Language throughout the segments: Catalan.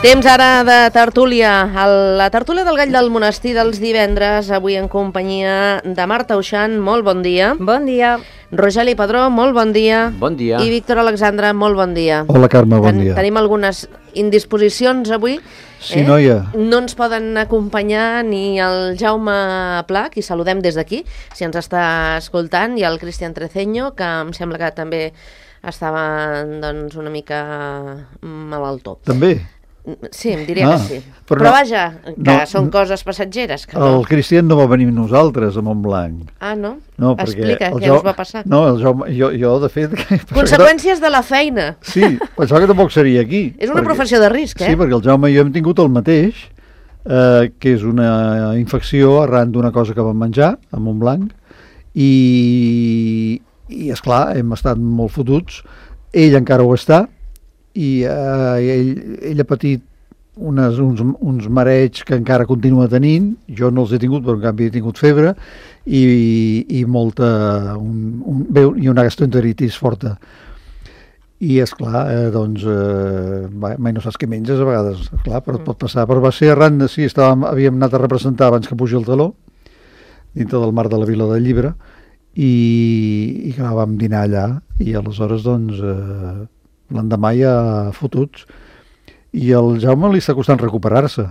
Temps ara de tertúlia. La tertúlia del Gall del Monestir dels divendres, avui en companyia de Marta Uixant, molt bon dia. Bon dia. Rogeli Padró, molt bon dia. Bon dia. I Víctor Alexandra, molt bon dia. Hola, Carme, bon dia. Tenim algunes indisposicions avui. Sí, noia. No ens poden acompanyar ni el Jaume Pla, qui saludem des d'aquí, si ens està escoltant, i el Cristian Treceño, que em sembla que també estava doncs, una mica malaltó. També? Sí, em diria que sí. Però no, vaja, que són coses passatgeres. Que el Cristian no va venir amb nosaltres, a Montblanc. Ah, no? No, explica què us va passar. No, jo de fet... Conseqüències de la feina. Sí, pensava que tampoc seria aquí. És una professió de risc, Sí, perquè el Jaume i jo hem tingut el mateix, que és una infecció arran d'una cosa que vam menjar a Montblanc, i esclar, hem estat molt fotuts. Ell encara ho està, i ell ha patit uns mareigs que encara continua tenint. Jo no els he tingut, però en canvi he tingut febre i una gastroenteritis forta. I esclar, mai no saps què menges a vegades, esclar, però et pot passar. Però va ser arran de... Sí, havíem anat a representar abans que pugi el teló, dintre del Marc de la Vila del Llibre, i clar, vam dinar allà, i aleshores l'endemà ja fotuts, i al Jaume li està costant recuperar-se,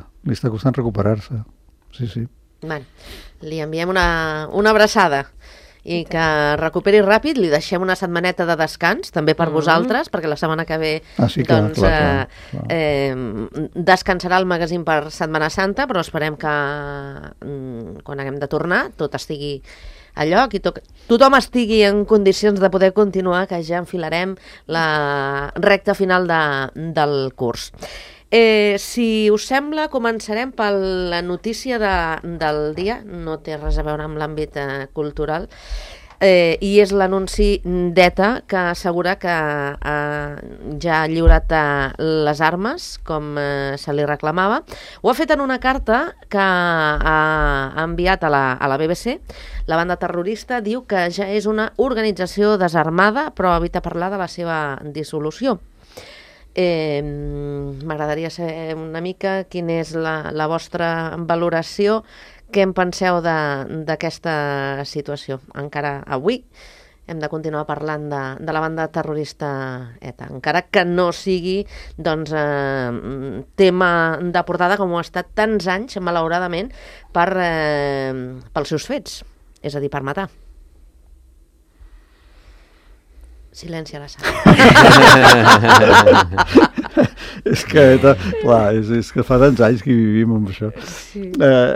sí. Bueno, li enviem una abraçada i que recuperi ràpid. Li deixem una setmaneta de descans també per vosaltres, perquè la setmana que ve clar. Descansarà el magazín per Setmana Santa, però esperem que quan haguem de tornar tot estigui a lloc i tothom estigui en condicions de poder continuar, que ja enfilarem la recta final del curs. Si us sembla, començarem per la notícia del dia. No té res a veure amb l'àmbit cultural, i és l'anunci d'ETA, que assegura que ja ha lliurat les armes, com se li reclamava. Ho ha fet en una carta que ha enviat a la BBC. La banda terrorista diu que ja és una organització desarmada, però evita parlar de la seva dissolució. M'agradaria saber una mica quina és la vostra valoració. Què en penseu d'aquesta situació? Encara avui hem de continuar parlant de la banda terrorista ETA, encara que no sigui tema de portada com ho ha estat tants anys, malauradament, pels seus fets, és a dir, per matar. Silenci a la sala. És que, clar, és que fa tants anys que vivim amb això. Sí.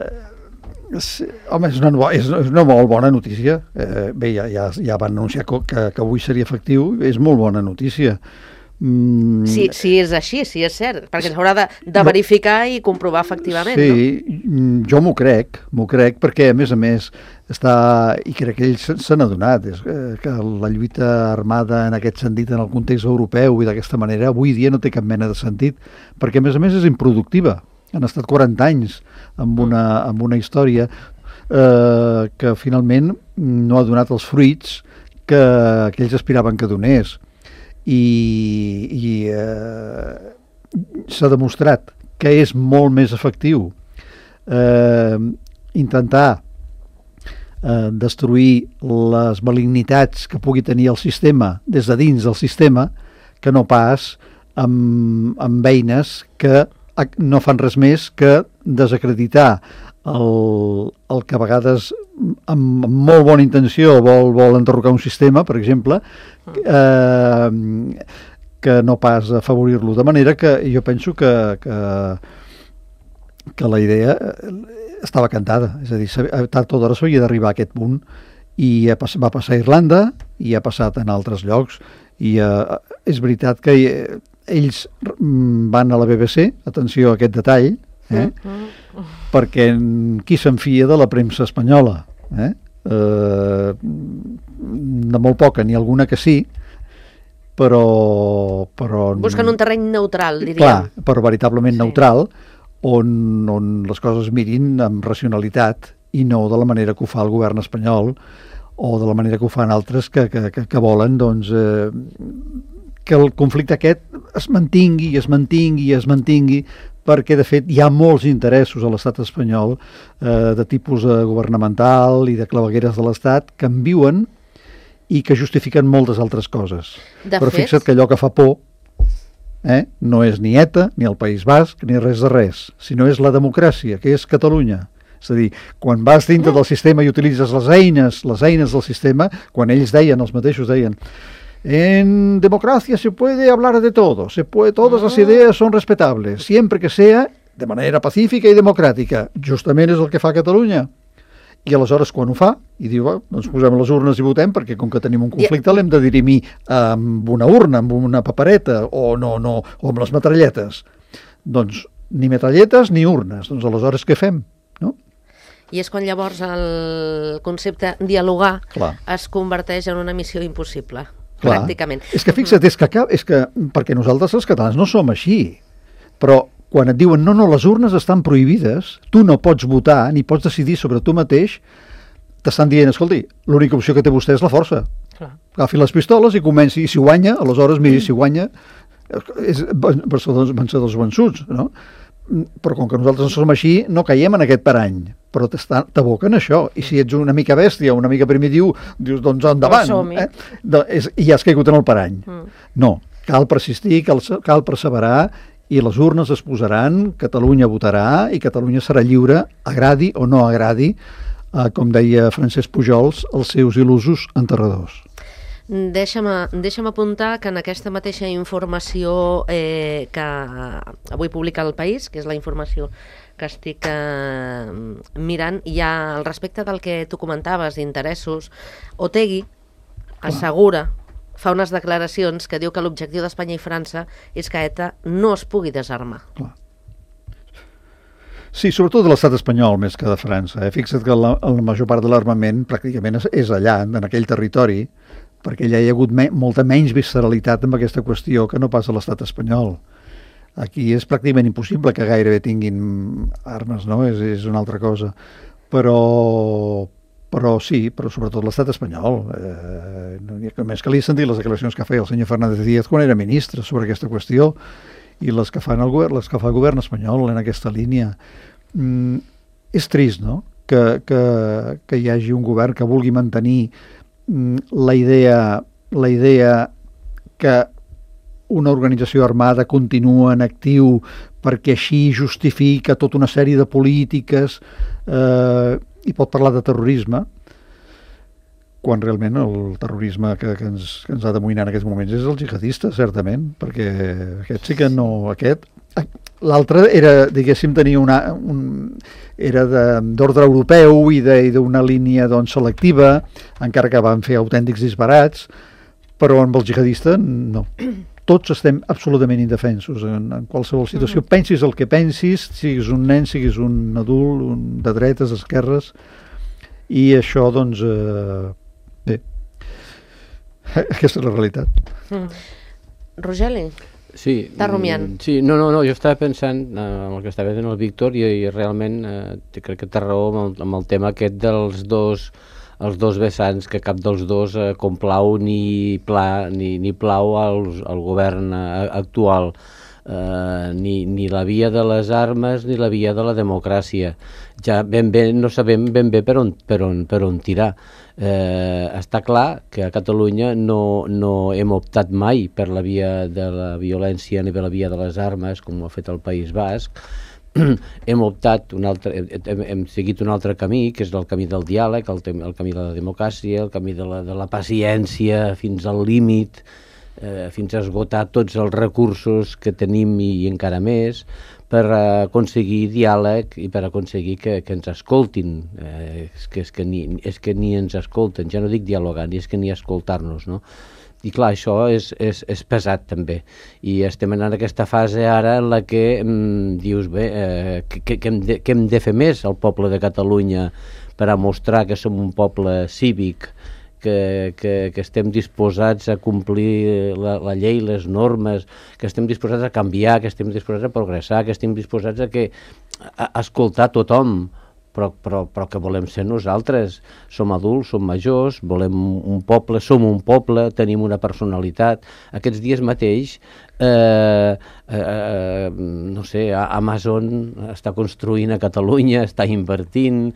Home, és una molt bona notícia. Bé, ja van anunciar que avui seria efectiu. És molt bona notícia. Sí, és així, sí, és cert, perquè s'haurà de verificar i comprovar efectivament. Sí, no? Jo m'ho crec, perquè a més i crec que ells s'han adonat que la lluita armada en aquest sentit, en el context europeu i d'aquesta manera, avui dia no té cap mena de sentit, perquè a més és improductiva. Han estat 40 anys amb una història que finalment no ha donat els fruits que ells aspiraven que donés. I s'ha demostrat que és molt més efectiu intentar destruir les malignitats que pugui tenir el sistema des de dins del sistema, que no pas amb eines que no fan res més que desacreditar el que a vegades amb molt bona intenció vol enderrocar un sistema, per exemple, que no pas afavorir-lo, de manera que jo penso que la idea estava cantada, és a dir, tard o d'hora s'havia d'arribar a aquest punt, i va passar a Irlanda i ha passat en altres llocs, i és veritat que ells van a la BBC, atenció a aquest detall, perquè qui se'n fia de la premsa espanyola? De molt poca, n'hi ha alguna que sí, però... Busquen un terreny neutral, diríem. Clar, però veritablement neutral, on les coses mirin amb racionalitat i no de la manera que ho fa el govern espanyol o de la manera que ho fan altres que volen, doncs, que el conflicte aquest es mantingui, perquè de fet hi ha molts interessos a l'estat espanyol de tipus governamental i de clavegueres de l'estat que en viuen i que justifiquen moltes altres coses. Però fixa't que allò que fa por no és ni ETA, ni el País Basc, ni res de res, sinó és la democràcia, que és Catalunya. És a dir, quan vas dintre del sistema i utilitzes les eines del sistema, quan ells deien, els mateixos deien, en democracia se puede hablar de todo, todas las ideas son respetables, siempre que sea de manera pacífica i democràtica. Justament és el que fa Catalunya. I aleshores quan ho fa, i diu, doncs posem les urnes i votem, perquè com que tenim un conflicte l'hem de dirimir amb una urna, amb una papereta, o amb les metralletes. Doncs ni metralletes ni urnes. Doncs aleshores què fem? No? I és quan llavors el concepte dialogar Clar. Es converteix en una missió impossible, Clar. pràcticament. És que fixa't, és que perquè nosaltres els catalans no som així, però quan et diuen no, les urnes estan prohibides, tu no pots votar ni pots decidir sobre tu mateix, t'estan dient, escolti, l'única opció que té vostè és la força. Clar. Agafi les pistoles i comenci, i si guanya, aleshores miri, si guanya, és vencedors vençuts, no? Però com que nosaltres no som així, no caiem en aquest parany, però t'aboquen això, i si ets una mica bèstia, una mica primitiu, dius, doncs endavant, i has caigut en el parany. No, cal persistir, cal perseverar, i les urnes es posaran, Catalunya votarà i Catalunya serà lliure, agradi o no agradi, com deia Francesc Pujols, els seus il·lusos enterradors. Deixa'm apuntar que en aquesta mateixa informació que avui publica El País, que és la informació que estic mirant, hi ha al respecte del que tu comentaves d'interessos, Otegi assegura, fa unes declaracions que diu que l'objectiu d'Espanya i França és que ETA no es pugui desarmar. Clar. Sí, sobretot de l'estat espanyol més que de França. Fixa't que la major part de l'armament pràcticament és allà, en aquell territori, perquè allà hi ha hagut molta menys visceralitat amb aquesta qüestió que no pas a l'estat espanyol. Aquí és pràcticament impossible que gairebé tinguin armes, no? És una altra cosa. Però sí, però sobretot l'estat espanyol. Només calia sentir les declaracions que feia el senyor Fernández Díaz quan era ministre sobre aquesta qüestió i les que fa el govern espanyol en aquesta línia. És trist, no?, que hi hagi un govern que vulgui mantenir la idea que una organització armada continua en actiu perquè així justifica tota una sèrie de polítiques i pot parlar de terrorisme, quan realment el terrorisme que ens ha d'amoïnar en aquests moments és el jihadista, certament, perquè aquest sí que no... L'altre era, diguéssim, tenia era d'ordre europeu i d'una línia selectiva, encara que van fer autèntics disbarats, però amb el jihadista no. Tots estem absolutament indefensos en qualsevol situació. Pensis el que pensis, siguis un nen, siguis un adult, de dretes, esquerres, i això, doncs, bé, aquesta és la realitat. Rogeli? Sí, està rumiant. Sí, no, jo estava pensant en el que estava dient el Víctor i realment crec que té raó amb el tema aquest dels els dos vessants, que cap dels dos complau ni plau al govern actual, ni la via de les armes ni la via de la democràcia. Ja no sabem ben bé per on tirar. Està clar que a Catalunya no hem optat mai per la via de la violència ni per la via de les armes, com ho ha fet el País Basc. Hem optat hem seguit un altre camí, que és el camí del diàleg, el camí de la democràcia, el camí de la paciència fins al límit, fins a esgotar tots els recursos que tenim i encara més, per aconseguir diàleg i per aconseguir que ens escoltin. És que ni ens escolten, ja no dic dialogar, és que ni escoltar-nos, no? I clar, això és pesat també, i estem en aquesta fase ara en la que dius, bé, què hem de fer més al poble de Catalunya per a mostrar que som un poble cívic, que estem disposats a complir la llei, les normes, que estem disposats a canviar, que estem disposats a progressar, que estem disposats a escoltar tothom, però que volem ser nosaltres. Som adults, som majors, volem un poble, som un poble, tenim una personalitat. Aquests dies mateix, no sé, Amazon està construint a Catalunya, està invertint,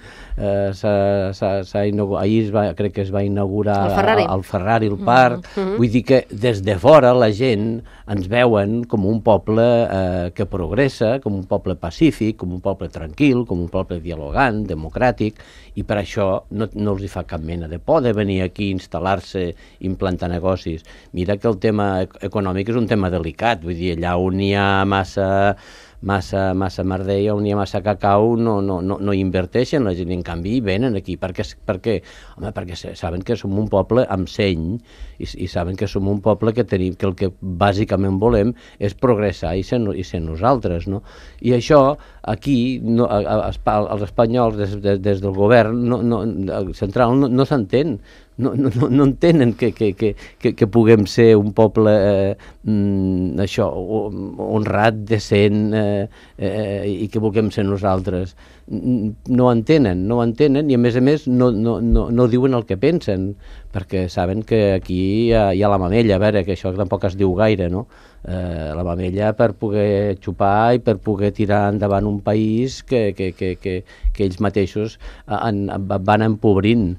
ahir crec que es va inaugurar el Ferrari, el parc. Vull dir que des de fora la gent ens veuen com un poble que progressa, com un poble pacífic, com un poble tranquil, com un poble dialogant, democràtic, i per això no els hi fa cap mena de por de venir aquí, instal·lar-se, implantar negocis. Mira que el tema econòmic és un tema delicat, vull dir, allà on hi ha massa merdeia, on hi ha massa cacau, no inverteixen, la gent en canvi venen aquí. Per què? Home, perquè saben que som un poble amb seny i saben que som un poble que el que bàsicament volem és progressar i ser nosaltres, no? I això aquí els espanyols des del govern central no s'entén. No entenen que puguem ser un poble honrat, decent, i que vulguem ser nosaltres. No entenen, i a més no diuen el que pensen, perquè saben que aquí hi ha la mamella, a veure, que això tampoc es diu gaire, no? La mamella per poder xupar i per poder tirar endavant un país que ells mateixos van empobrint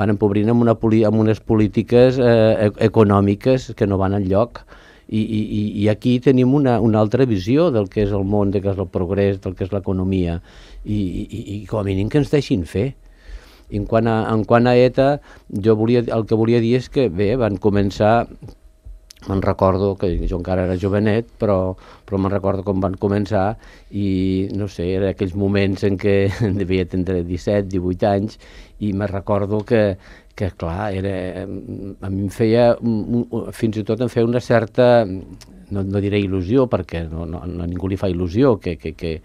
amb unes polítiques econòmiques que no van enlloc. I aquí tenim una altra visió del que és el món, del que és el progrés, del que és l'economia, i com a mínim que ens deixin fer. En quant a ETA, el que volia dir és que, bé, van començar, me'n recordo, que jo encara era jovenet, però me'n recordo com van començar, i no sé, era aquells moments en què devia tindre 17, 18 anys, i me'n recordo que clar, a mi em feia, fins i tot em feia una certa, no diré il·lusió, perquè a ningú li fa il·lusió que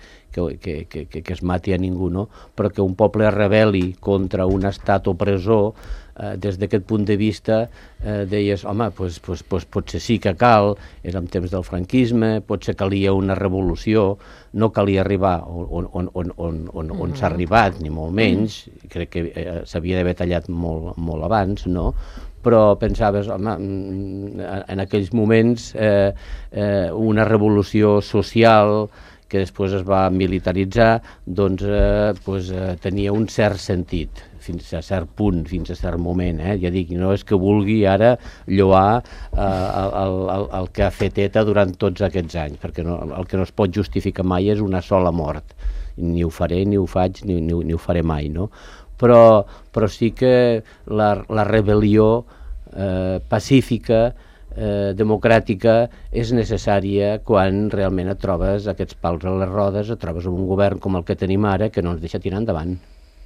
es mati a ningú, no? Però que un poble es rebel·li contra un estat opressor, des d'aquest punt de vista deies, home, potser sí que cal, era en temps del franquisme, potser calia una revolució, no calia arribar on s'ha arribat, ni molt menys, crec que s'havia d'haver tallat molt abans, no? Però pensaves, home, en aquells moments una revolució social que després es va militaritzar, doncs tenia un cert sentit, fins a cert punt, fins a cert moment. Ja dic, no és que vulgui ara lloar el que ha fet ETA durant tots aquests anys, perquè el que no es pot justificar mai és una sola mort. Ni ho faré, ni ho faig, ni ho faré mai, no? Però sí que la rebel·lió pacífica, democràtica, és necessària quan realment et trobes aquests pals a les rodes, et trobes un govern com el que tenim ara que no ens deixa tirar endavant.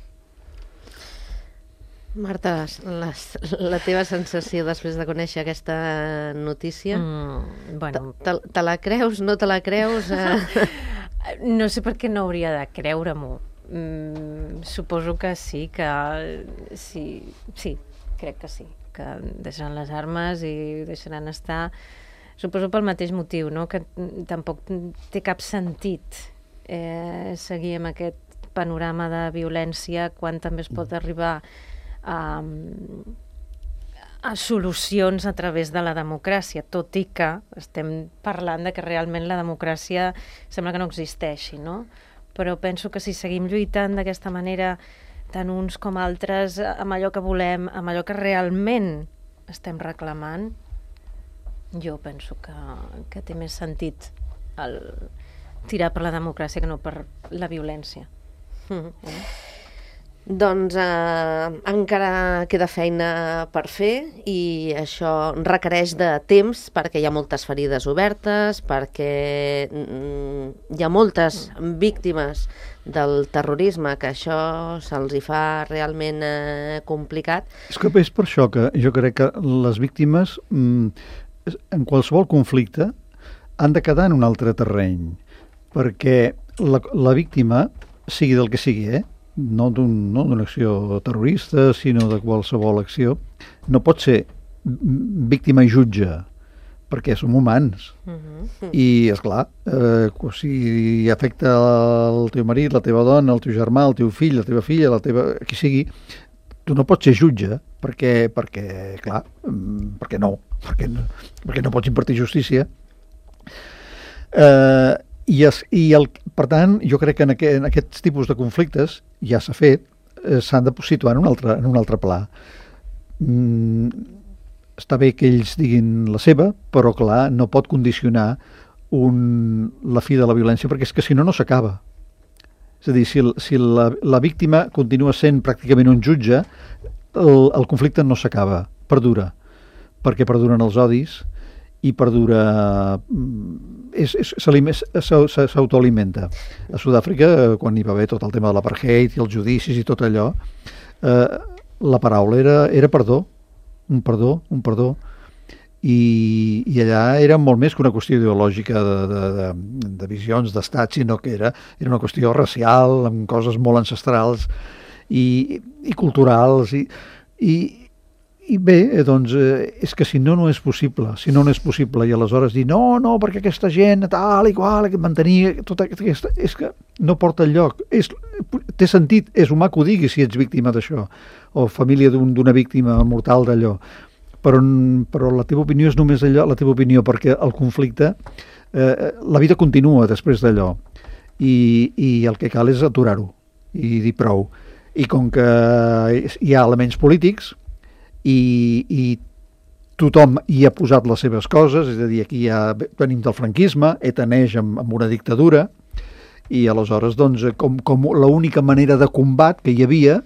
Marta, la teva sensació després de conèixer aquesta notícia, te la creus, no te la creus? No sé per què no hauria de creure-m'ho. Suposo que sí, crec que sí, que deixaran les armes i deixaran estar, suposo pel mateix motiu, no? Que tampoc té cap sentit seguir amb aquest panorama de violència quan també es pot arribar a solucions a través de la democràcia, tot i que estem parlant de que realment la democràcia sembla que no existeixi, no? Però penso que si seguim lluitant d'aquesta manera, tant uns com altres, amb allò que volem, amb allò que realment estem reclamant, jo penso que té més sentit tirar per la democràcia que no per la violència. Doncs encara queda feina per fer i això requereix de temps perquè hi ha moltes ferides obertes, perquè hi ha moltes víctimes del terrorisme, que això se'ls hi fa realment complicat. És que és per això que jo crec que les víctimes en qualsevol conflicte han de quedar en un altre terreny, perquè la víctima, sigui del que sigui, no d'una acció terrorista, sinó de qualsevol acció, no pot ser víctima i jutge, perquè som humans. I, esclar, si afecta el teu marit, la teva dona, el teu germà, el teu fill, la teva filla, qui sigui, tu no pots ser jutge, perquè clar, perquè no pots impartir justícia. Per tant, jo crec que en aquests tipus de conflictes ja s'ha fet, s'han de situar en un altre pla. Està bé que ells diguin la seva, però clar, no pot condicionar la fi de la violència, perquè és que si no s'acaba. És a dir, si la víctima continua sent pràcticament un jutge, el conflicte no s'acaba, perdura, perquè perduren els odis i perdura, s'autoalimenta. A Sud-àfrica, quan hi va haver tot el tema de l'apartheid i els judicis i tot allò, la paraula era perdó, un perdó, i allà era molt més que una qüestió ideològica de visions d'estat, sinó que era una qüestió racial, amb coses molt ancestrals i culturals, i bé, doncs, és que si no és possible, i aleshores dir no, perquè aquesta gent, tal i qual, mantenir tota aquesta, és que no porta enlloc. Té sentit, és humà que ho diguis si ets víctima d'això, o família d'una víctima mortal d'allò, però la teva opinió és només allò, la teva opinió, perquè el conflicte, la vida continua després d'allò, i el que cal és aturar-ho, i dir prou. I com que hi ha elements polítics, i tothom hi ha posat les seves coses, és a dir, aquí ja venim del franquisme, ETA neix amb una dictadura, i aleshores, doncs, com l'única manera de combat que hi havia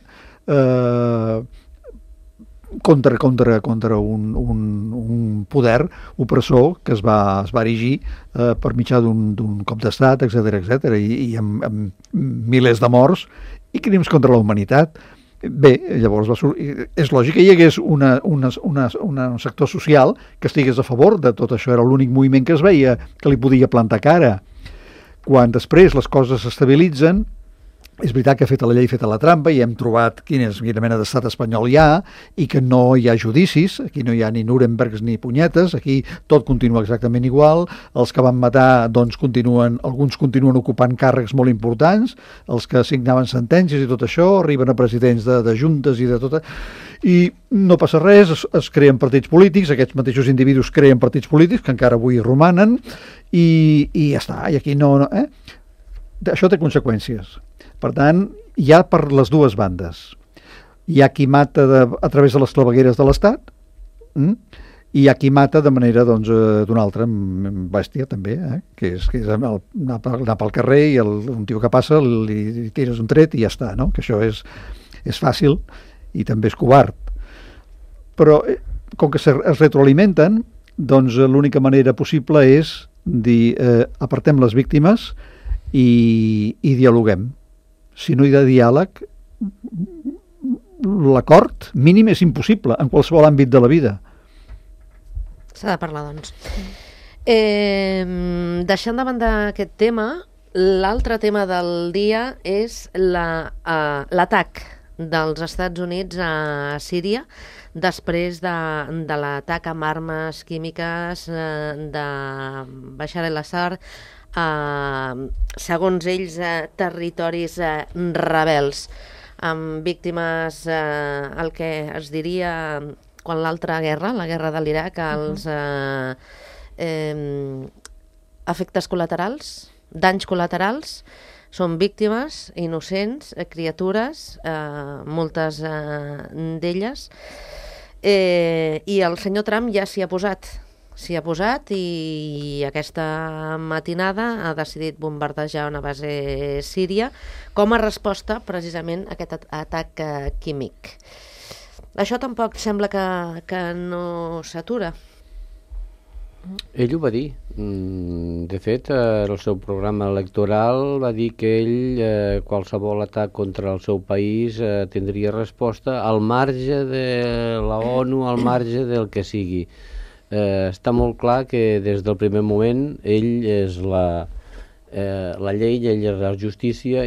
contra un poder opressor que es va erigir per mitjà d'un cop d'estat, etc., i amb milers de morts i crims contra la humanitat. Bé, llavors és lògic que hi hagués un sector social que estigués a favor de tot això, era l'únic moviment que es veia que li podia plantar cara. Quan després les coses s'estabilitzen, és veritat que feta la llei, feta la trampa, i hem trobat quina mena d'estat espanyol hi ha, i que no hi ha judicis, aquí no hi ha ni Nurembergs ni punyetes, aquí tot continua exactament igual, els que van matar, doncs, alguns continuen ocupant càrrecs molt importants, els que signaven sentències i tot això, arriben a presidents de juntes i de tot, i no passa res, es creen partits polítics, aquests mateixos individus creen partits polítics, que encara avui romanen, i ja està, i aquí no. Això té conseqüències. Per tant, hi ha per les dues bandes. Hi ha qui mata a través de les clavegueres de l'Estat, i hi ha qui mata de manera, doncs, d'una altra bèstia, també, que és anar pel carrer i un tio que passa li tires un tret i ja està, no? Que això és fàcil i també és covard. Però, com que es retroalimenten, doncs l'única manera possible és dir apartem les víctimes i dialoguem. Si no hi ha diàleg, l'acord mínim és impossible en qualsevol àmbit de la vida. S'ha de parlar, doncs. Deixant de banda aquest tema, l'altre tema del dia és l'atac dels Estats Units a Síria després de l'atac amb armes químiques de Bashar al-Assad segons ells, territoris rebels, amb víctimes, el que es diria quan l'altra guerra, la guerra de l'Iraq, els efectes col·laterals, danys col·laterals, són víctimes innocents, criatures, moltes d'elles, i el senyor Trump ja s'hi ha posat i aquesta matinada ha decidit bombardejar una base síria com a resposta precisament a aquest atac químic. Això tampoc sembla que no s'atura. Ell ho va dir. De fet, el seu programa electoral va dir que ell, qualsevol atac contra el seu país, tindria resposta al marge de la ONU, al marge del que sigui. Està molt clar que des del primer moment ell és la llei, ell és la justícia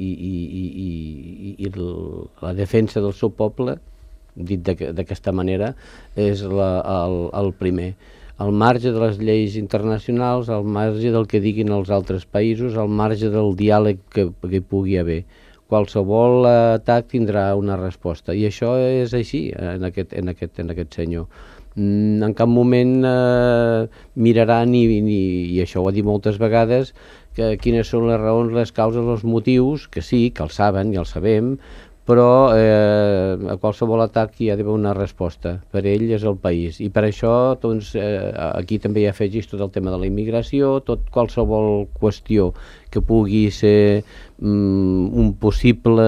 i la defensa del seu poble, dit d'aquesta manera, és el primer. al marge de les lleis internacionals, al marge del que diguin els altres països, al marge del diàleg que hi pugui haver. Qualsevol atac tindrà una resposta, i això és així en aquest senyor. En cap moment mirarà i això ho ha dit moltes vegades, quines són les raons, les causes, els motius, que sí, que els saben i els sabem, però a qualsevol atac hi ha d'haver una resposta. Per ell és el país, i per això doncs, aquí també hi afegís tot el tema de la immigració, qualsevol qüestió que pugui ser un possible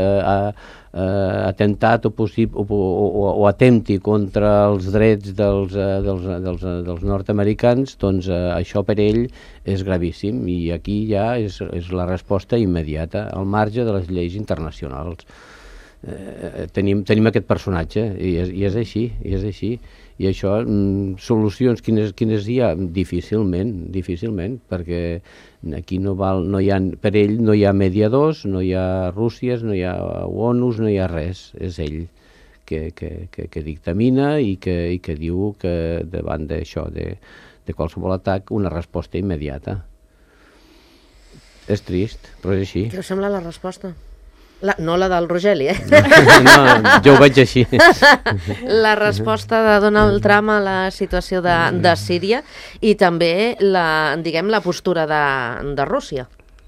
atemptat o atempti contra els drets dels nord-americans, doncs això per ell és gravíssim, i aquí ja és la resposta immediata, al marge de les lleis internacionals. Tenim aquest personatge, i és així, i això, solucions quines hi ha? Difícilment, perquè aquí per ell no hi ha mediadors, no hi ha Rússies, no hi ha ONUs, no hi ha res, és ell que dictamina i que diu que davant d'això, de qualsevol atac, una resposta immediata. És trist, però és així. Què us sembla la resposta? No la del Rogeli, No, jo ho veig així. La resposta de Donald Trump a la situació de Síria, i també la postura de Rússia.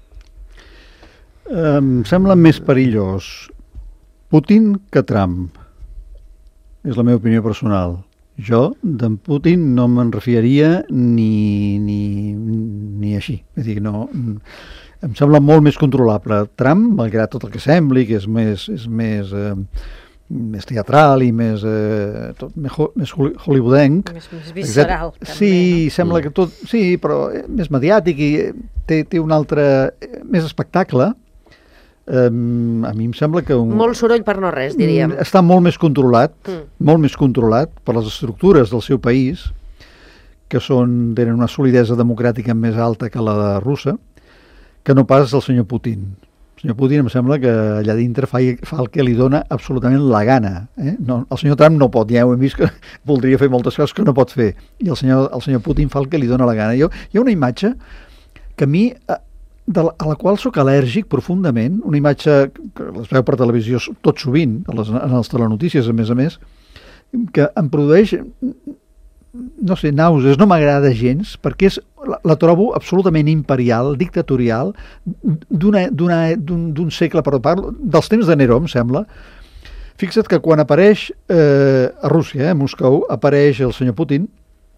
Em sembla més perillós Putin que Trump. És la meva opinió personal. Jo d'en Putin no me'n refiaria ni així. És a dir, no... Em sembla molt més controlable. Trump, malgrat tot el que sembli, que és més teatral i més hollywoodenc. Més visceral, també. Sí, sembla que tot... Sí, però més mediàtic i té un altre... més espectacle. A mi em sembla que... Molt soroll per no res, diríem. Està molt més controlat per les estructures del seu país, que tenen una solidesa democràtica més alta que la de russa, que no pas el senyor Putin. El senyor Putin em sembla que allà dintre fa el que li dona absolutament la gana. No, el senyor Trump no pot, ja ho hem vist que voldria fer moltes coses que no pot fer, i el senyor Putin fa el que li dona la gana. Hi ha una imatge que a mi, a la qual sóc al·lèrgic profundament, una imatge que les veu per televisió tot sovint, en les telenotícies a més, que em produeix... no sé, nàusees, no m'agrada gens, perquè la trobo absolutament imperial, dictatorial, d'un segle, però parlo dels temps de Neró, em sembla. Fixa't que quan apareix a Rússia, a Moscou, apareix el senyor Putin,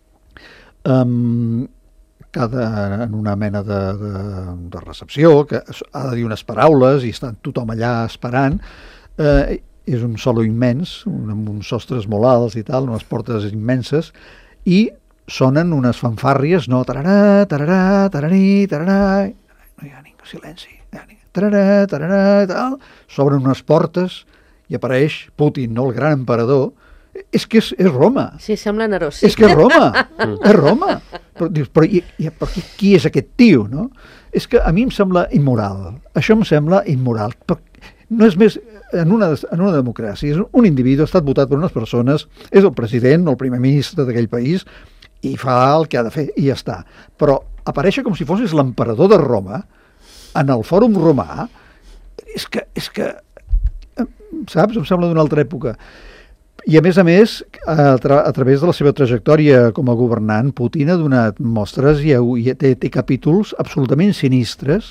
en una mena de recepció, que ha de dir unes paraules, i està tothom allà esperant. És un saló immens, amb uns sostres molt alts i tal, unes portes immenses, i sonen unes fanfàrries, no? Tararà, tararà, tararí, tararà... No hi ha ningú, silenci. Tararà, tararà, tal... S'obren unes portes i apareix Putin, no? El gran emperador. És que és Roma. Sí, sembla Neró, sí. És que és Roma. És Roma. Però dius, però qui és aquest tio, no? És que a mi em sembla immoral. Això em sembla immoral. No és més... En una democràcia, és un individu, ha estat votat per unes persones, és el president o el primer ministre d'aquell país, i fa el que ha de fer, i ja està. Però aparèixer com si fossis l'emperador de Roma, en el fòrum romà, és que saps? Em sembla d'una altra època. I a més, a través de la seva trajectòria com a governant, Putin ha donat mostres i té capítols absolutament sinistres,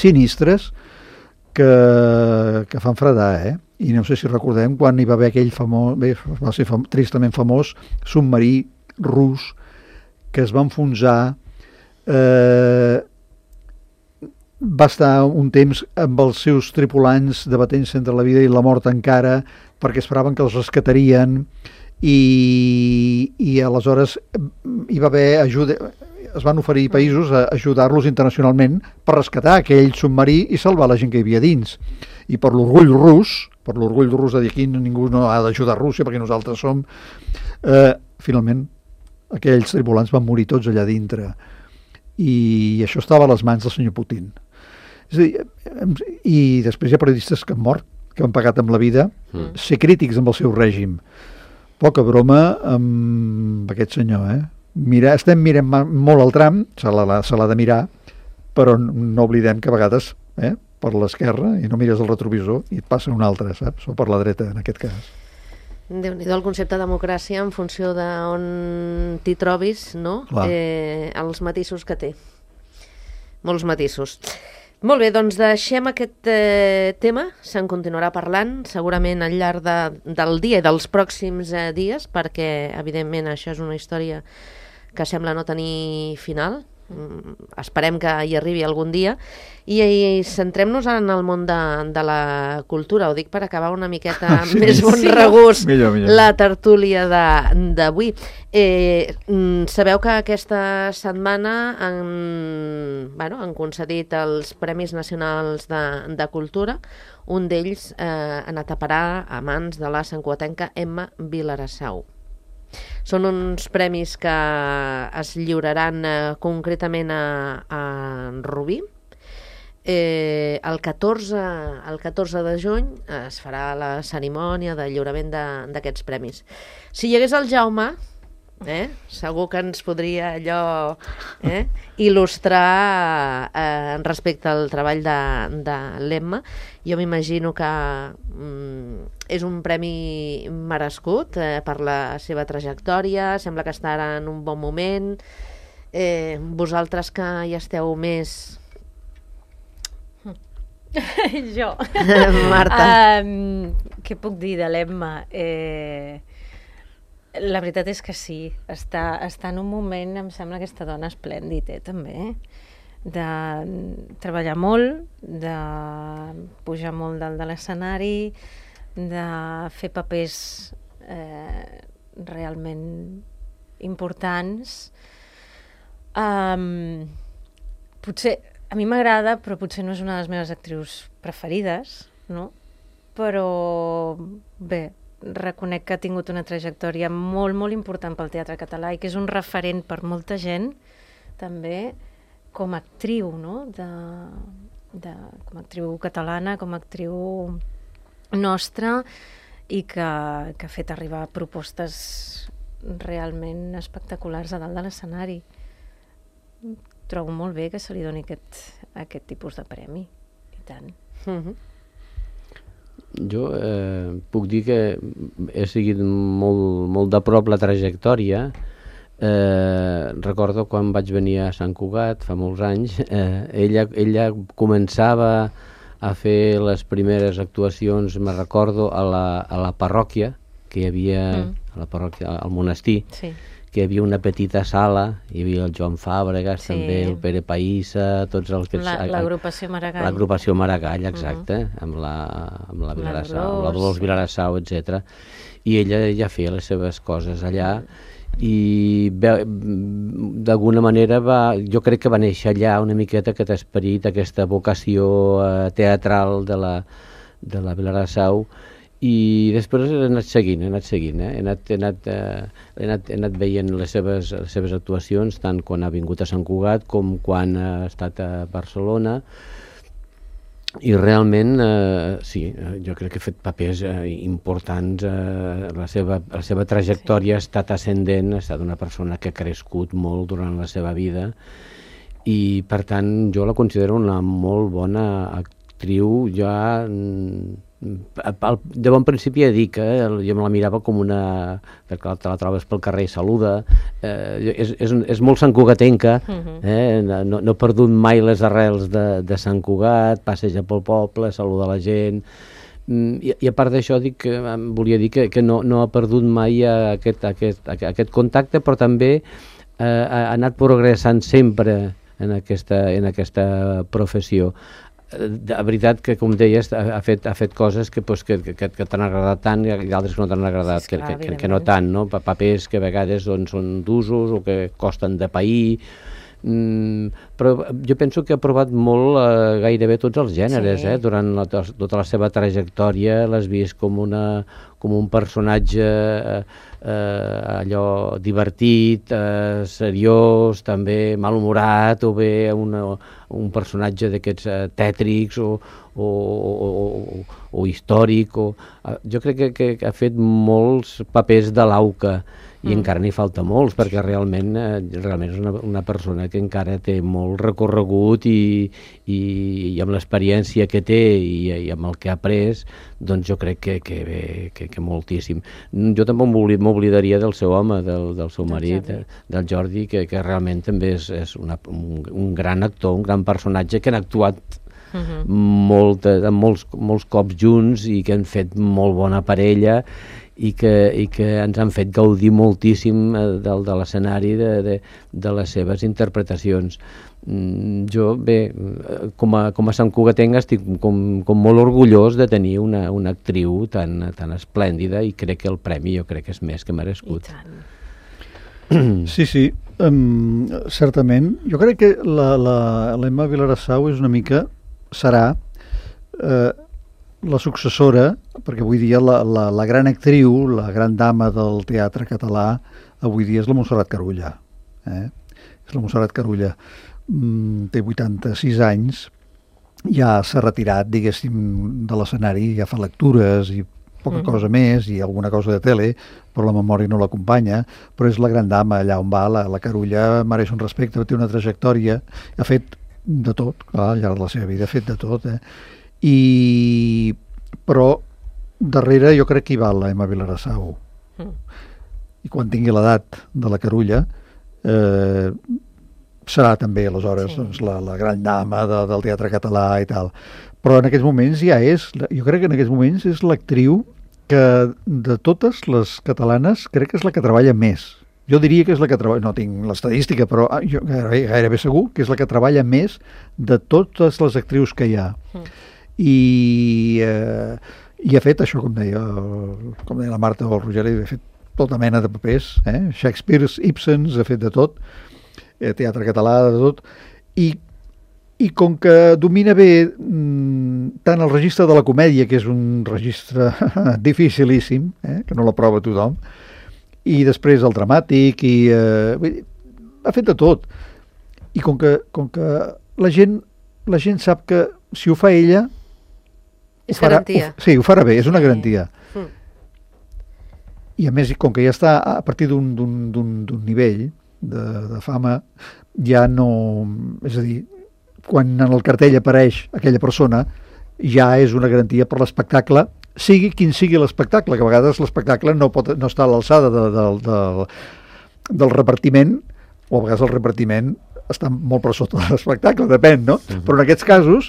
que fan fredar, I no sé si recordem quan hi va haver aquell va ser tristament famós, submarí rus que es va enfonsar, va estar un temps amb els seus tripulants debatent-se entre la vida i la mort encara, perquè esperaven que els rescatarien, i aleshores hi va haver ajuda. Es van oferir països a ajudar-los internacionalment per rescatar aquell submarí i salvar la gent que hi havia dins. I per l'orgull rus de dir aquí ningú no ha d'ajudar Rússia perquè nosaltres som... finalment, aquells tripulants van morir tots allà dintre. I això estava a les mans del senyor Putin. És a dir, i després hi ha periodistes que han mort, que han pagat amb la vida, ser crítics amb el seu règim. Poca broma amb aquest senyor, estem mirant molt el tram, se l'ha de mirar, però no oblidem que a vegades per l'esquerra i no mires el retrovisor i et passa un altre, saps? O per la dreta, en aquest cas. Déu-n'hi-do el concepte de democràcia en funció d'on t'hi trobis, no? Els matisos que té. Molts matisos. Molt bé, doncs deixem aquest tema, se'n continuarà parlant segurament al llarg del dia i dels pròxims dies, perquè evidentment això és una història que sembla no tenir final. Esperem que hi arribi algun dia i centrem-nos en el món de la cultura. Ho dic per acabar una miqueta més bon regust la tertúlia d'avui. Sabeu que aquesta setmana han concedit els Premis Nacionals de Cultura. Un d'ells ha anat a parar a mans de la santcugatenca Emma Vilarassau. Són uns premis que es lliuraran concretament a Rubí. El 14 de juny es farà la cerimònia de lliurament d'aquests premis. Si hi hagués el Jaume, segur que ens podria allò il·lustrar respecte al treball de l'Emma. Jo m'imagino que és un premi merescut per la seva trajectòria, sembla que està ara en un bon moment. Vosaltres que hi esteu més... Jo. Marta. Què puc dir de l'Emma? La veritat és que sí, està en un moment, em sembla, aquesta dona esplèndid, també, de treballar molt, de pujar molt dalt de l'escenari, de fer papers realment importants. Potser, a mi m'agrada, però potser no és una de les meves actrius preferides, no? Però bé, reconec que ha tingut una trajectòria molt, molt important pel teatre català i que és un referent per molta gent, també, com a actriu, no? Com a actriu catalana, com a actriu nostra, i que ha fet arribar propostes realment espectaculars a dalt de l'escenari. Trobo molt bé que se li doni aquest tipus de premi, i tant. Jo puc dir que he seguit molt de prop la trajectòria. Recordo quan vaig venir a Sant Cugat fa molts anys, ella començava a fer les primeres actuacions, me recordo, a la parròquia que hi havia, a la parròquia, al monestir, que hi havia una petita sala, hi havia el Joan Fàbregas, també el Pere Païssa, tots els que... L'agrupació Maragall. L'agrupació Maragall, exacte, amb la Dolors Vilarassau, etc. I ella ja feia les seves coses allà i d'alguna manera jo crec que va néixer allà una miqueta aquest esperit, aquesta vocació teatral de la Vilarassau. I després he anat seguint, he anat veient les seves actuacions, tant quan ha vingut a Sant Cugat com quan ha estat a Barcelona, i realment, sí, jo crec que ha fet papers importants, la seva trajectòria ha estat ascendent, ha estat una persona que ha crescut molt durant la seva vida, i per tant jo la considero una molt bona actriu. Ja de bon principi he dit que jo me la mirava com una... perquè te la trobes pel carrer i saluda, és molt santcugatenca, no ha perdut mai les arrels de Sant Cugat, passeja pel poble, saluda la gent, i a part d'això volia dir que no ha perdut mai aquest contacte, però també ha anat progressant sempre en aquesta professió. De veritat que, com deies, ha fet coses que t'han agradat tant i d'altres que no t'han agradat, que no tant, no? Papers que a vegades són d'usos o que costen de pair, però jo penso que ha provat molt gairebé tots els gèneres, durant tota la seva trajectòria. L'has vist com un personatge allò divertit, seriós, també malhumorat, o bé un personatge d'aquests tètrics o o històric. Jo crec que ha fet molts papers de l'auca i encara n'hi falta molts, perquè realment és una persona que encara té molt recorregut i amb l'experiència que té i amb el que ha après, doncs jo crec que moltíssim. Jo tampoc m'oblidaria del seu home, del seu marit, del Jordi, que realment també és un gran actor, un gran personatge, que han actuat molts cops junts i que han fet molt bona parella i que ens han fet gaudir moltíssim de l'escenari, de les seves interpretacions. Jo, bé, com a Sant Cugatenc estic com molt orgullós de tenir una actriu tan esplèndida, i crec que el premi jo crec que és més que merescut. Sí, certament. Jo crec que l'Emma Vilarassau és una mica, serà la successora, perquè avui dia la gran actriu, la gran dama del teatre català, avui dia és la Montserrat Carulla. És la Montserrat Carulla. Té 86 anys, ja s'ha retirat, diguéssim, de l'escenari, ja fa lectures i poca cosa més, i alguna cosa de tele, però la memòria no l'acompanya, però és la gran dama allà on va. La Carulla mereix un respecte, té una trajectòria, ha fet de tot, clar, al llarg de la seva vida ha fet de tot, però darrere jo crec que hi va la Emma Vilarassau, i quan tingui l'edat de la Carulla serà també aleshores la gran dama del teatre català i tal, però en aquests moments jo crec que en aquests moments és l'actriu que de totes les catalanes crec que és la que treballa més. Jo diria que és la que treballa, no tinc l'estadística, però jo gairebé segur que és la que treballa més de totes les actrius que hi ha. I ha fet això, com deia la Marta o el Rogeri, ha fet tota mena de papers, Shakespeare, Ibsens, ha fet de tot, teatre català, de tot, i com que domina bé tant el registre de la comèdia, que és un registre dificilíssim, que no l'aprova tothom, i després el dramàtic, i ha fet de tot. I com que la gent sap que si ho fa ella, és garantia. Sí, ho farà bé, és una garantia. I a més, com que ja està a partir d'un nivell de fama, ja no... És a dir, quan en el cartell apareix aquella persona, ja és una garantia per l'espectacle, sigui quin sigui l'espectacle, que a vegades l'espectacle no està a l'alçada del repartiment, o a vegades el repartiment està molt per sota de l'espectacle, depèn, no? Però en aquests casos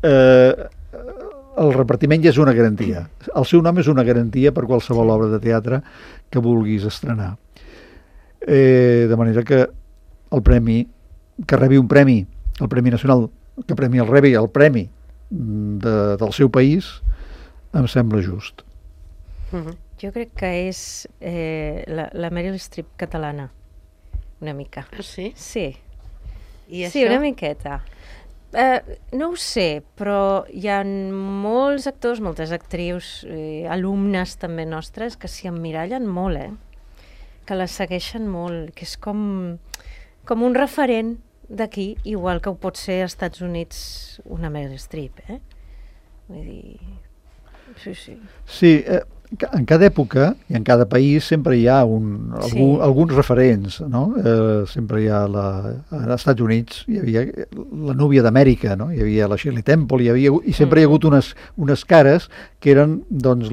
el repartiment ja és una garantia. El seu nom és una garantia per qualsevol obra de teatre que vulguis estrenar. De manera que el premi, que rebi un premi, el Premi Nacional, que rebi el premi del seu país, em sembla just. Jo crec que és la Meryl Streep catalana, una mica. Ah, sí? Sí. I sí, una miqueta. No ho sé, però hi ha molts actors, moltes actrius, alumnes també nostres, que s'hi emmirallen molt, que les segueixen molt, que és com un referent d'aquí, igual que ho pot ser als Estats Units una Meryl Streep, Vull dir... Sí. Sí, en cada època i en cada país sempre hi ha alguns referents, no? Sempre hi ha als Estats Units hi havia la núvia d'Amèrica, no? Hi havia la Shirley Temple, i sempre hi ha hagut unes cares que eren doncs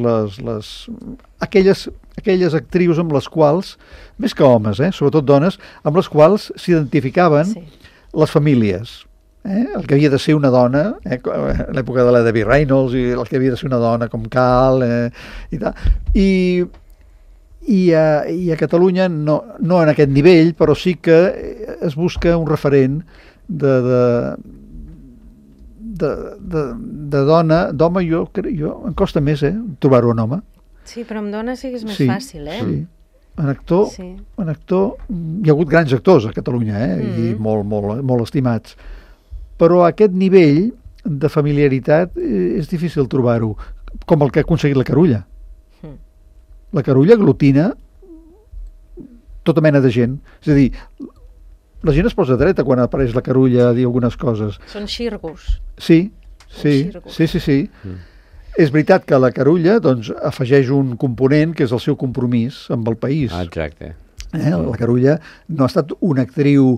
aquelles actrius amb les quals, més que homes, sobretot dones, amb les quals s'identificaven les famílies. El que havia de ser una dona, a l'època de la Debbie Reynolds, i el que havia de ser una dona com cal, i tal. I a Catalunya no en aquest nivell, però sí que es busca un referent de dona, d'home. Jo em costa més trobar-ho en home. Sí, però amb dona sí que és més fàcil, Sí. En actor, hi ha hagut grans actors a Catalunya, i molt estimats. Però aquest nivell de familiaritat és difícil trobar-ho, com el que ha aconseguit la Carulla. La Carulla aglutina tota mena de gent. És a dir, la gent es posa dreta quan apareix la Carulla a dir algunes coses. Són xirgos. Sí. És veritat que la Carulla doncs, afegeix un component que és el seu compromís amb el país. Exacte. La Carulla no ha estat una actriu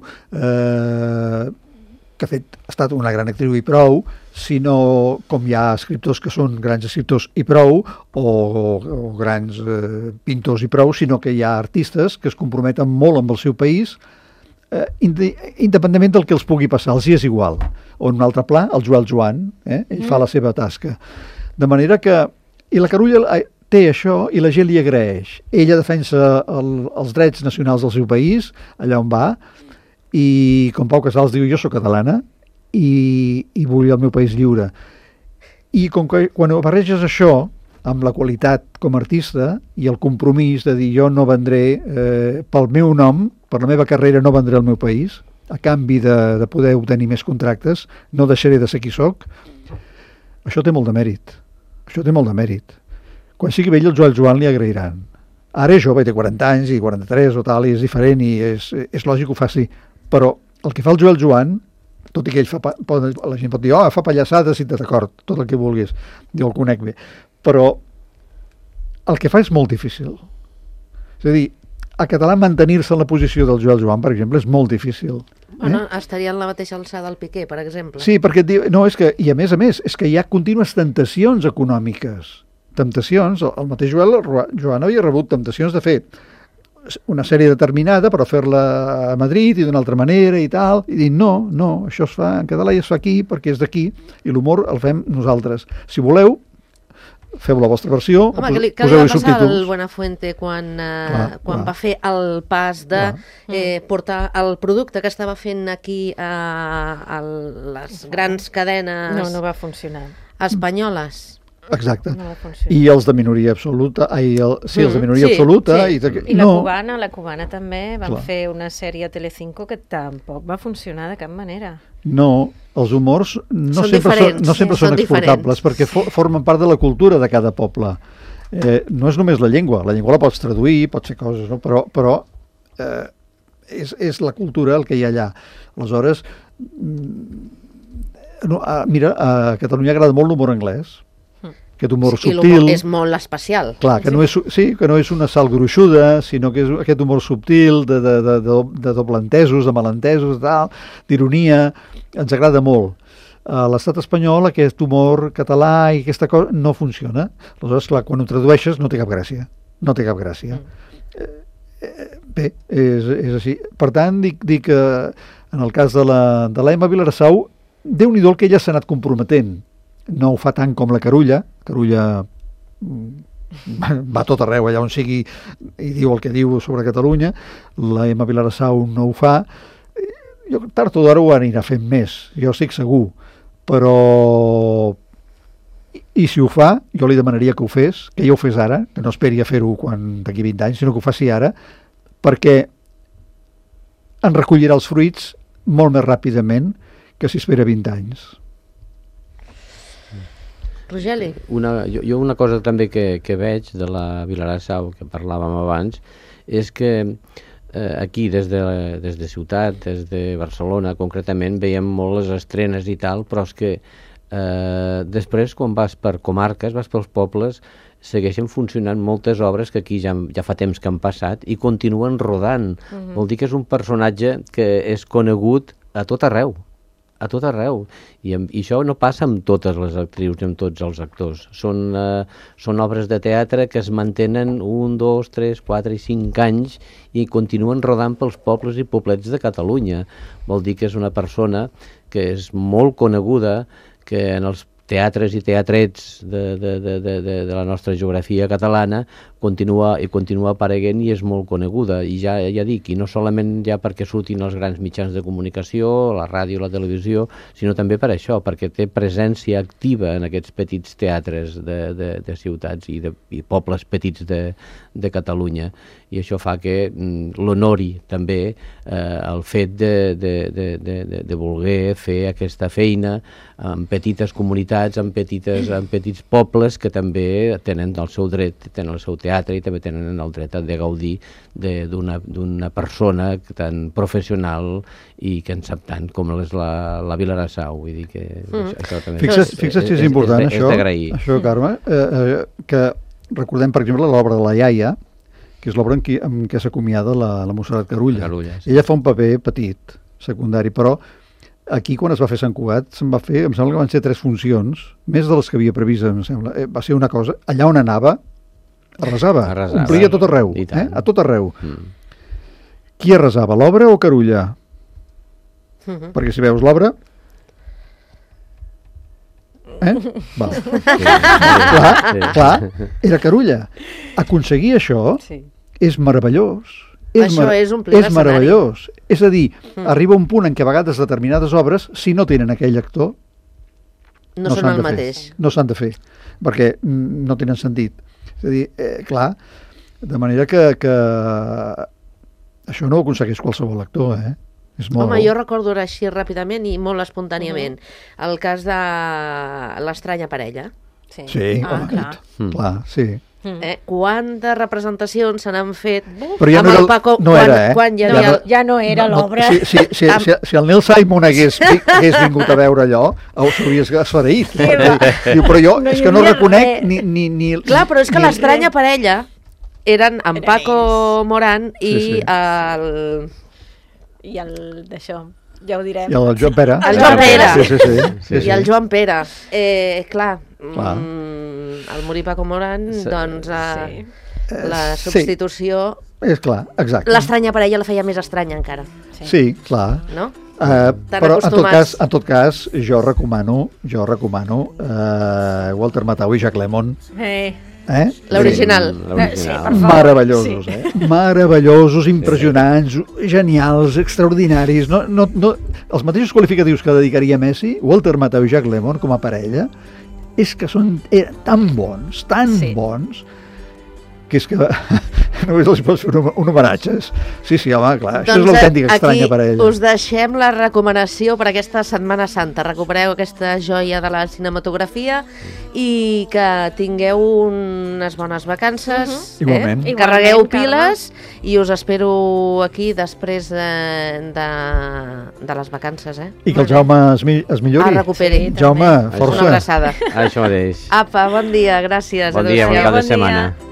que ha estat una gran actriu i prou, sinó com hi ha escriptors que són grans escriptors i prou, o grans pintors i prou, sinó que hi ha artistes que es comprometen molt amb el seu país, independentment del que els pugui passar, els hi és igual. O en un altre pla, el Joel Joan, ell fa la seva tasca. De manera que... I la Carulla té això i la gent li agraeix. Ella defensa els drets nacionals del seu país, allà on va, i com Pau Casals diu, jo sóc catalana i vull el meu país lliure. I com que quan barreges això amb la qualitat com a artista i el compromís de dir jo no vendré pel meu nom, per la meva carrera no vendré el meu país, a canvi de poder obtenir més contractes, no deixaré de ser qui soc, això té molt de mèrit. Això té molt de mèrit. Quan sigui vell el Joel Joan li agrairan. Ara és jove, té 40 anys i 43 o tal, i és diferent i és lògic que ho faci. Però el que fa el Joel Joan, tot i que ell la gent pot dir, fa pallassades, si d'acord, tot el que vulguis, jo el conec bé, però el que fa és molt difícil. És a dir, a català mantenir-se en la posició del Joel Joan, per exemple, és molt difícil. Bueno, estaria en la mateixa alçada del Piqué, per exemple. Sí, perquè no, és que, i a més, és que hi ha contínues temptacions econòmiques. Temptacions, el mateix Joan havia rebut temptacions de fer una sèrie determinada, però fer-la a Madrid i d'una altra manera i tal, i dir, no, això es fa en català i es fa aquí perquè és d'aquí, i l'humor el fem nosaltres. Si voleu, feu la vostra versió, home, que li va passar al Buenafuente quan va fer el pas de portar el producte que estava fent aquí a les grans cadenes no va funcionar espanyoles. Exacte. No i els de minoria absoluta, els de minoria absoluta. Sí. I la cubana també van fer una sèrie a Telecinco que tampoc va funcionar de cap manera. No, els humors no sempre són exportables perquè formen part de la cultura de cada poble. No és només la llengua la pots traduir, pot ser coses, no? però és la cultura el que hi ha allà. Aleshores, mira, a Catalunya agrada molt l'humor anglès. Aquest humor subtil. I l'humor és molt especial. Clar, que no és una sal gruixuda, sinó que és aquest humor subtil, de doble entesos, de malentesos, d'ironia, ens agrada molt. A l'estat espanyol aquest humor català i aquesta cosa no funciona. Aleshores, clar, quan ho tradueixes no té cap gràcia. No té cap gràcia. Bé, és així. Per tant, dic que en el cas de l'Emma Vilarsau, Déu-n'hi-do el que ella s'ha anat comprometent. No ho fa tant com la Carulla. Carulla va tot arreu, allà on sigui, i diu el que diu sobre Catalunya. La Emma Vilarsau no ho fa. Jo tard o d'hora ho anirà fent més, jo estic segur. Però... I si ho fa, jo li demanaria que ho fes, que ja ho fes ara, que no esperi a fer-ho d'aquí 20 anys, sinó que ho faci ara, perquè en recollirà els fruits molt més ràpidament que si espera 20 anys. Rogeli. Jo una cosa també que veig de la Vilarsau, que parlàvem abans, és que aquí des de ciutat, des de Barcelona concretament, veiem molt les estrenes i tal, però és que després quan vas per comarques, vas pels pobles, segueixen funcionant moltes obres que aquí ja fa temps que han passat i continuen rodant. Vol dir que és un personatge que és conegut a tot arreu. A tot arreu. I això no passa amb totes les actrius i amb tots els actors. Són obres de teatre que es mantenen 1, 2, 3, 4 i 5 anys i continuen rodant pels pobles i poblets de Catalunya. Vol dir que és una persona que és molt coneguda, que en els teatres i teatrets de la nostra geografia catalana continua apareguent i és molt coneguda. I ja dic, i no solament ja perquè surtin els grans mitjans de comunicació, la ràdio, la televisió, sinó també per això, perquè té presència activa en aquests petits teatres de ciutats i pobles petits de Catalunya. I això fa que l'honori també el fet de voler fer aquesta feina en petites comunitats, en petits pobles que també tenen el seu dret, tenen el seu teatre teatre i també tenen el dret de gaudir d'una persona tan professional i que en sap tant com és la Vilarassau. Vull dir que això també Fixa't si és important és d'agrair. Això, Carme, que recordem, per exemple, l'obra de la Iaia, que és l'obra en què s'acomiada la Montserrat Carulla. Sí. Ella fa un paper petit, secundari, però aquí, quan es va fer Sant Cugat, em sembla que van ser 3 funcions, més de les que havia previst, em sembla. Va ser una cosa, allà on anava, arrasava. Omplia tot arreu, a tot arreu. Qui arrasava, l'obra o Carulla? Perquè si veus l'obra... Val. Clar, era Carulla. Aconseguir això és meravellós. Això és omplir l'escenari. És meravellós. És a dir, arriba un punt en què a vegades determinades obres, si no tenen aquell actor, no són el mateix. No s'han de fer, perquè no tenen sentit. És a dir, clar, de manera que això no ho aconsegueix qualsevol actor, És molt... Home, jo recordo ara així ràpidament i molt espontàniament el cas de l'Estranya Parella. Sí, home, clar, sí. Quantes representacions se n'han fet però ja amb el Paco quan ja havia... Ja no era l'obra. Si el Neil Simon hagués vingut a veure allò, s'hauries esfereït. Però jo és que no reconec ni... Clar, però és que l'Estranya Parella eren en Paco Morán i el... I el d'això, ja ho direm. I el Joan Pere. El Joan Pere. Sí. I el Joan Pere. Clar, al morir Paco Morán, doncs la substitució... És clar, exacte. L'Estranya Parella la feia més estranya encara. Sí, clar. No? Però en tot cas jo recomano Walter Matthau i Jack Lemmon. L'original. Meravellosos, meravellosos, impressionants, genials, extraordinaris. Els mateixos qualificatius que dedicaria Messi, Walter Matthau i Jack Lemmon com a parella, és que eren tan bons, que és que només els pots fer un homenatge. Sí, home, clar, això és l'autèntica estranya parella. Aquí us deixem la recomanació per aquesta Setmana Santa. Recupereu aquesta joia de la cinematografia i que tingueu unes bones vacances. Igualment. Carregueu piles i us espero aquí després de les vacances. I que el Jaume es millori. Es recuperi. Jaume, força. Una abraçada. Això mateix. Apa, bon dia, gràcies. Bon dia, bon cap de setmana.